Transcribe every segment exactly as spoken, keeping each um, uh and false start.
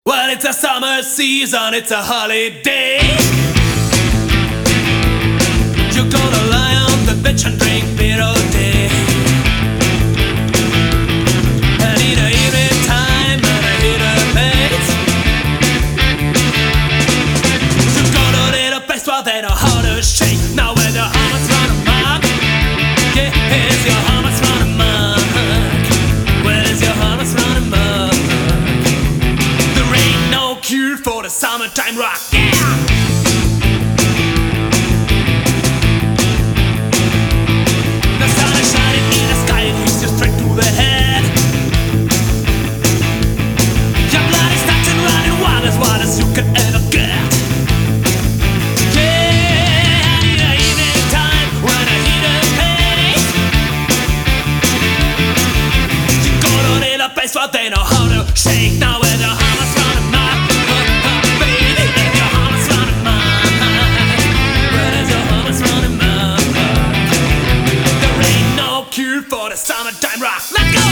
Well, it's a summer season, it's a holiday. You're gonna lie on the bench and drink beer all day. I need a evening time and I hit a pace. You go to a little place where they know how to shake. Now where the hummus run amok. Yeah, here's your hummus run amok. Where is your hummus run amok? There ain't no cure for the summertime rock. Yeah! But they know how to shake now with the hummus run amok. Baby, if your hummus run amok, where does your hummus run amok? There ain't no cure for the summertime rock. Let's go!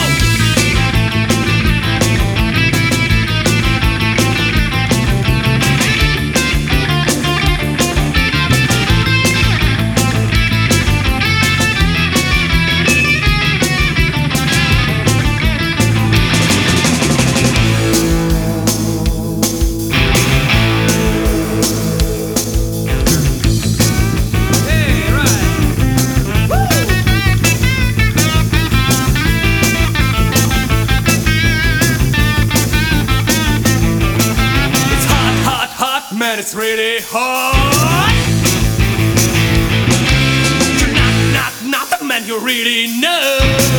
Man, it's really hot. You're not, not, not the man you really know.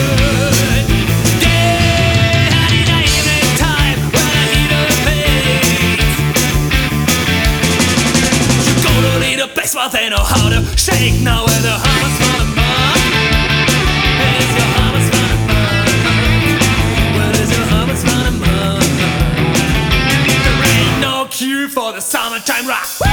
Yeah, I need a evening time when I need a place. You go to a little place where they know how to shake now with the hummus run amok. Where's your hummus run amok? Where is your hummus run amok? There ain't no cure for the summertime rock. Woo!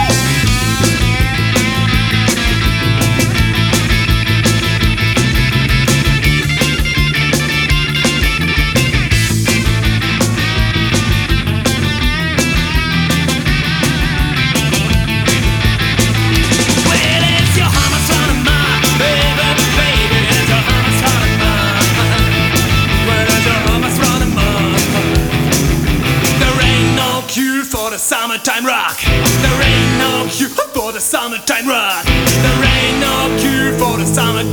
For the summertime rock, there ain't no cure for the summertime rock. There ain't no cure for the summertime.